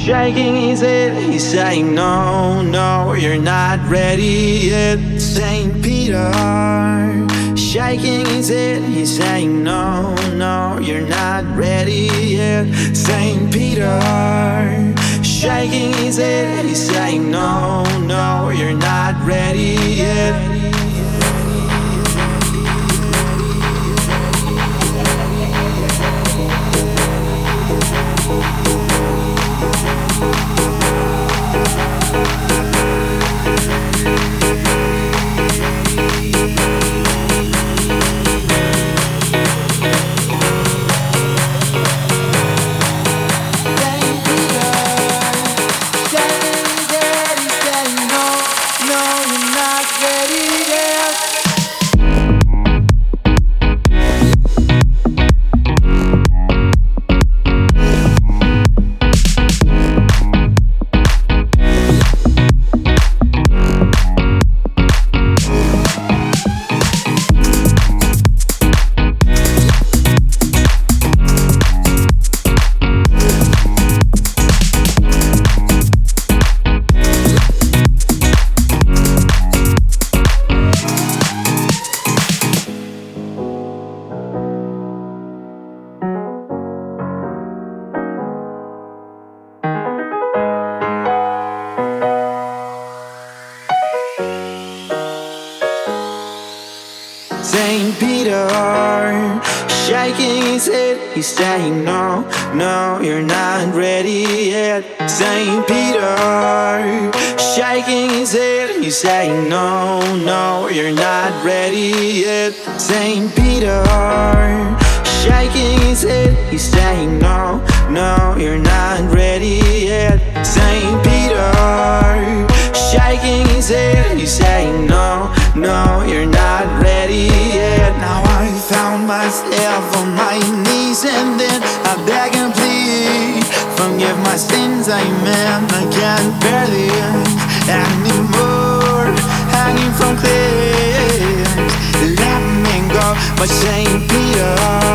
Shaking his head, he's saying no, no, you're not ready yet. Saint Peter, shaking his head, he's saying no, no, you're not ready yet. Saint Peter, shaking his head, he's saying no, no, you're not ready yet. Saint Peter, shaking his head, he's saying no, no, you're not ready yet. Saint Peter, shaking his head, he's saying no, no, you're not ready yet. Saint Peter, shaking his head, he's saying no, no, you're not ready yet. Saint Peter, shaking his head, he's saying no, no, you're not ready yet. Now I found myself on my knees and then I beg and plead. Forgive my sins, amen. I can't bear this anymore. Hanging from cliffs, let me go. But Saint Peter,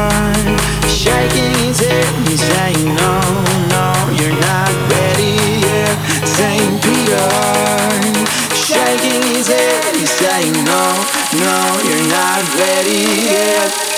shaking his head, he's saying no, no, you're not ready yet. Saint Peter, shaking his head, he's saying no, no, you're not ready yet.